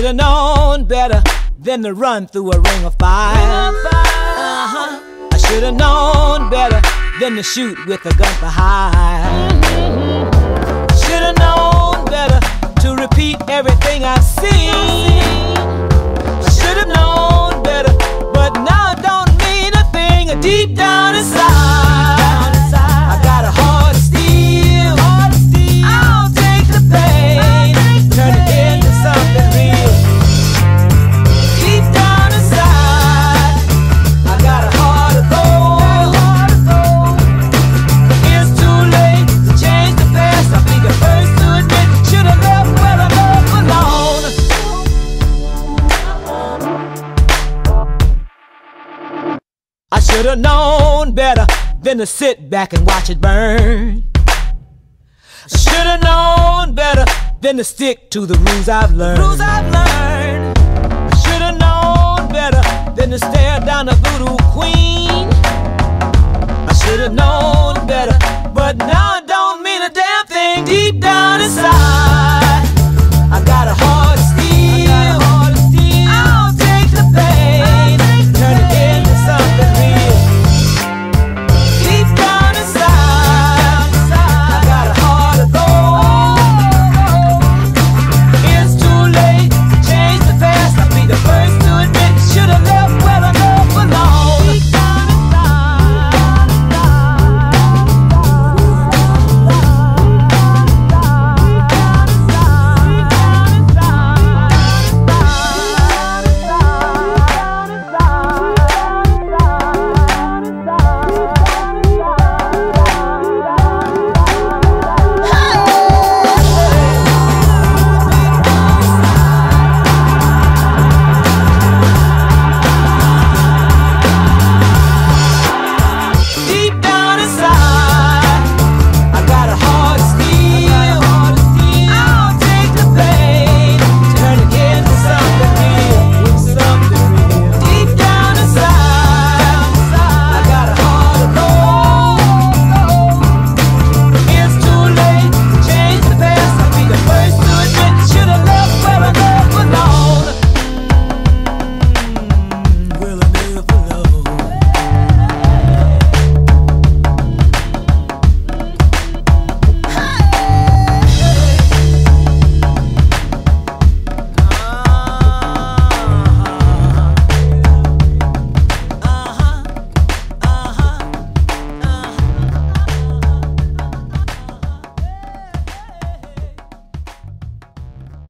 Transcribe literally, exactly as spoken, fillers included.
should've known better than to run through a ring of fire. Uh-huh. I should've known better than to shoot with a gun for hire. I should've known better to repeat everything I've seen. I should've known better, but now it don't mean a thing. Deep down inside, I got a heart of steel. I'll take the pain, turn it into something real. Deep down inside, I got a heart of gold. It's too late to change the past. I'll be the first to admit, should've left where I love alone. I should've known better than to sit back and watch it burn. I should've known better than to stick to the rules I've learned.